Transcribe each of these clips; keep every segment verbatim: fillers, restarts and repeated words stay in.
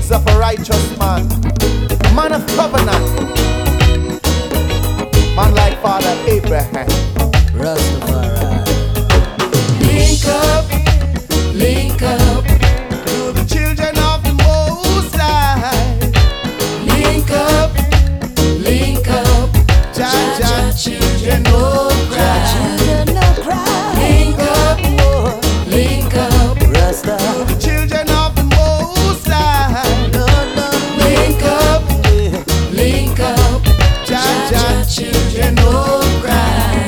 deeds of a righteous man, a man of covenant, man like Father Abraham. Rastafari. Link up, link up To the children of the Most High. Link up, link up Jah Jah children no cry. Children no cry. Link up, link up Rasta. The children of the Most High. No, no, Link up, link up Jah Jah children no cry.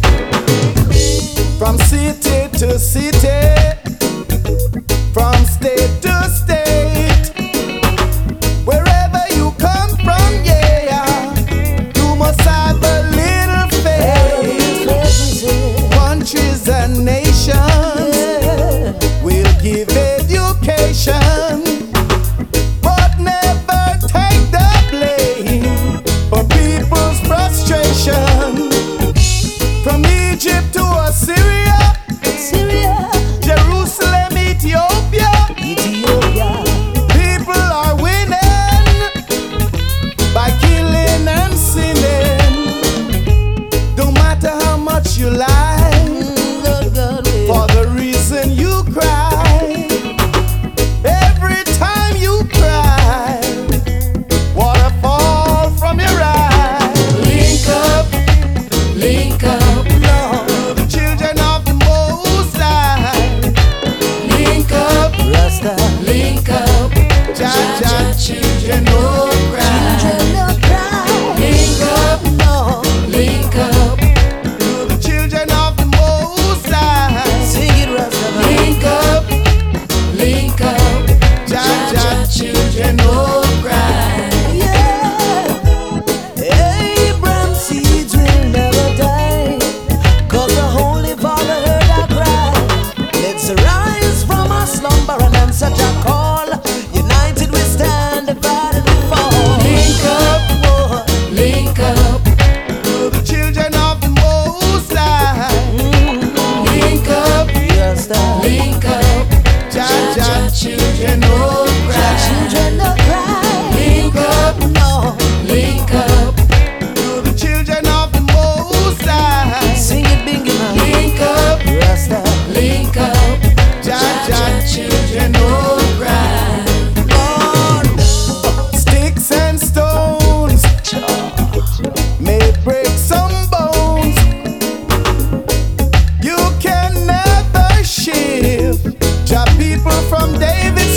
From city to city, from state to state, wherever you come from, yeah, you must have a little faith. Countries and nations will give education, but never take the blame for people's frustration. From Egypt to Assyria, Syria, Jerusalem, Ethiopia, Ethiopia. people are winning by killing and sinning. No matter how much you lie, Mm, God, God, we- for the reason you cry. Every time you cry, water fall from your eyes. Link up, link up, To the children of the Most High. link up, Rasta. link up Jah Jah children no cry. Children no cry. Link up, No. link up, To the children of the Most High. Sing it, Rasta. link up, link up Jah Jah children no cry. Yeah. Abraham's seeds will never die, 'cause the Holy Father heard our cry. Let's rise from our slumber and answer our call. United we stand, divided we fall. Link up, Oh, link up, To the children of the Most High. link up, Rasta. link up Jah Jah children no cry. Children no cry. Link up, No. link up, To the children of the Most High. Sing it, Bingy man. link up, Rasta. link up Jah Jah children no cry. Lord. Sticks and stones may break some bones. You can never shift Jah people from David's